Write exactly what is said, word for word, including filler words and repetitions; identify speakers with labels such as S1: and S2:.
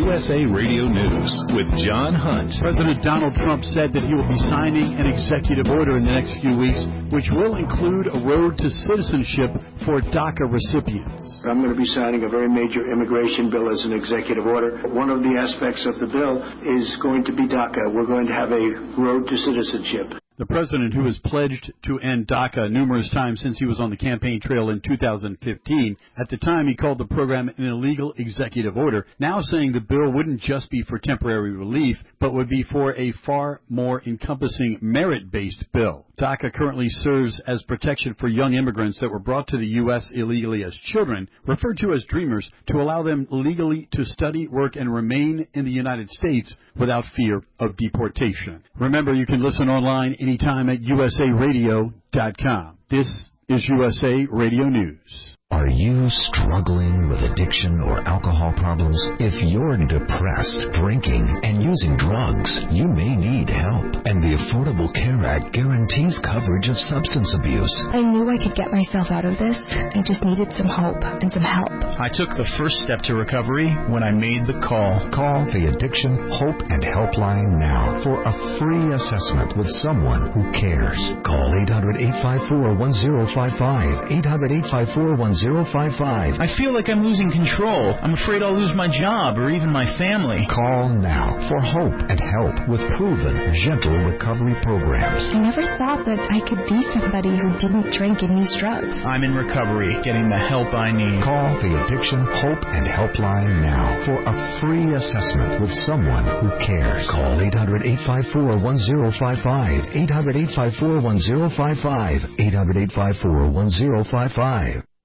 S1: U S A Radio News with John Hunt.
S2: President Donald Trump said that he will be signing an executive order in the next few weeks, which will include a road to citizenship for DACA recipients.
S3: I'm going to be signing a very major immigration bill as an executive order. One of the aspects of the bill is going to be DACA. We're going to have a road to citizenship.
S2: The president, who has pledged to end DACA numerous times since he was on the campaign trail in two thousand fifteen, at the time he called the program an illegal executive order, now saying the bill wouldn't just be for temporary relief, but would be for a far more encompassing merit-based bill. DACA currently serves as protection for young immigrants that were brought to the U S illegally as children, referred to as dreamers, to allow them legally to study, work, and remain in the United States without fear of deportation. Remember, you can listen online anytime at U S A radio dot com. This is U S A Radio News.
S4: Are you struggling with addiction or alcohol problems? If you're depressed, drinking, and using drugs, you may need help. And the Affordable Care Act guarantees coverage of substance abuse.
S5: I knew I could get myself out of this. I just needed some hope and some help.
S6: I took the first step to recovery when I made the call.
S4: Call the Addiction Hope and Helpline now for a free assessment with someone who cares. Call eight hundred, eight five four, one zero five five, eight hundred, eight five four, one zero five five.
S6: I feel like I'm losing control. I'm afraid I'll lose my job or even my family.
S4: Call now for hope and help with proven, gentle recovery programs.
S5: I never thought that I could be somebody who didn't drink and use drugs.
S6: I'm in recovery, getting the help I need.
S4: Call the Addiction Hope and Helpline now for a free assessment with someone who cares. Call eight hundred, eight five four, one zero five five, eight hundred, eight five four, one zero five five, eight hundred, eight five four, one zero five five.